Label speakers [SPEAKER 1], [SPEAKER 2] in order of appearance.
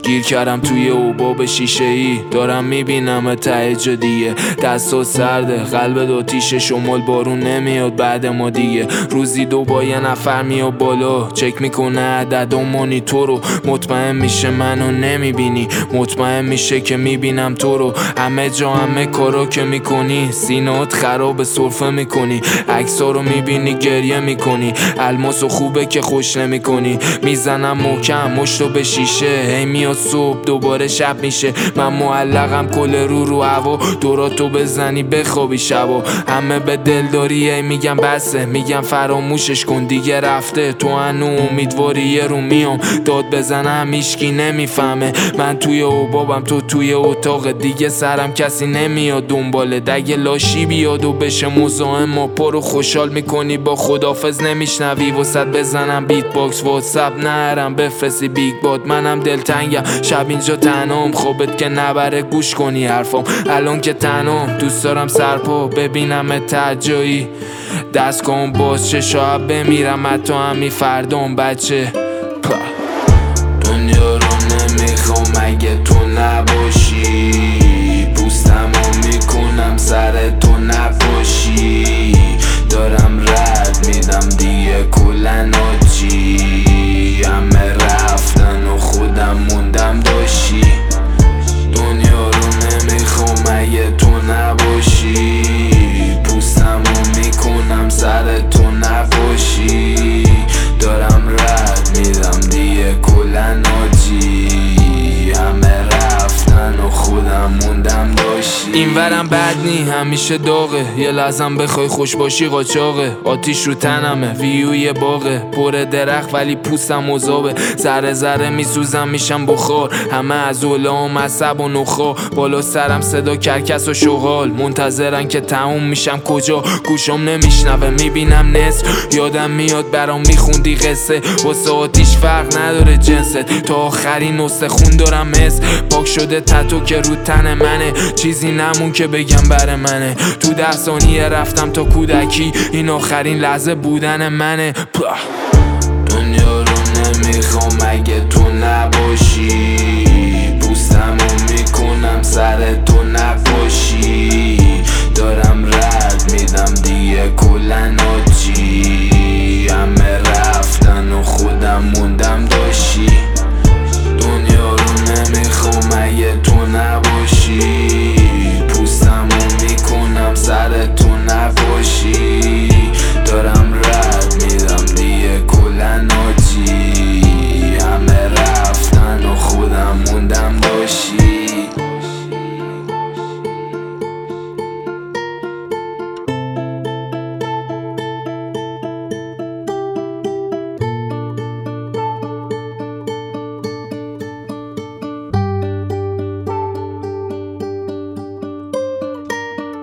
[SPEAKER 1] گیر کردم توی اوباب شیشه ای، دارم میبینم ته جا دیگه. دستا سرده، قلب دو تیشه، شمال بارون نمیاد بعد ما دیگه. روزی دو با یه نفر میاد بالا، چک میکنه عدد و مانیتورو. مطمئن میشه منو نمیبینی، مطمئن میشه که میبینم تو رو. همه جا همه کارا که میکنی، سینات خراب سرفه میکنی. عکسا رو میبینی گریه میکنی، الماسو خوبه که خوش نمیکنی. میزنم محکم مشتو به شیشه، هی میاد صبح دوباره شب میشه. من معلقم کل رو هوا، دوراتو بزنی بخوابی شبا. همه به دلداری هی میگم بسه، میگم فراموشش کن دیگه رفته. تو هنو امیدواری یه رو میام داد بزنم هیچکی نمیفهمه. من توی اوبابم تو توی اتاق دیگه، سرم کسی نمیاد دنباله. دگه لاشی بیاد و بشه مزاحم، ما پرو خوشحال میکنی با خدافز نمیشنوی. وسط بزنم بیت باکس واتساپ نرم بفرستی بیگ باد. منم دلتنگم شب اینجا تنهام، خوبت که نبره گوش کنی حرفام. الان که تنهام دوست دارم سرپا ببینم تجایی. دست کن باز چه شاید بمیرم حتی همی فردام بچه. دنیا رو نمیخوام اگه تو نباشی، پوستمو میکنم سر تو نباشی. دارم رد میدم دیگه کلن آجی، همه رفتن و خودم موندم داشی. دنیا رو نمیخوام اگه تو نباشی، پوستمو میکنم سر تو نباشی. دارم رد میدم دیگه کلن آجی، همه رفتن و خودم موندم داشتی. این ورم بد نی همیشه داغه، یه لحظم بخوای خوش باشی قاچاقه. آتیش رو تنمه ویوی باغه، پر درخت ولی پوستم مذابه. ذره ذره میسوزم میشم بخار، همه از علام عصب و نخا. بالا سرم صدا کرکس و شغال، منتظرن که تموم میشم کجا. گوشم نمیشنوه میبینم نصف، یادم میاد برام میخوندی قصه. واسه آتیش فرق نداره جنست، تا آخرین استخون دارم حس. پاک شده تتو که رو تن منه، چیزی نمون که بگم بر منه. تو 10 ثانیه رفتم تا کودکی، این آخرین لحظه بودن منه. دنیا رو نمیخوام اگه تو نباشی، پوستمو میکنم سر تو نباشی. دارم رد میدم دیگه کلن آجی، همه رفتن و خودم موندم داشتی.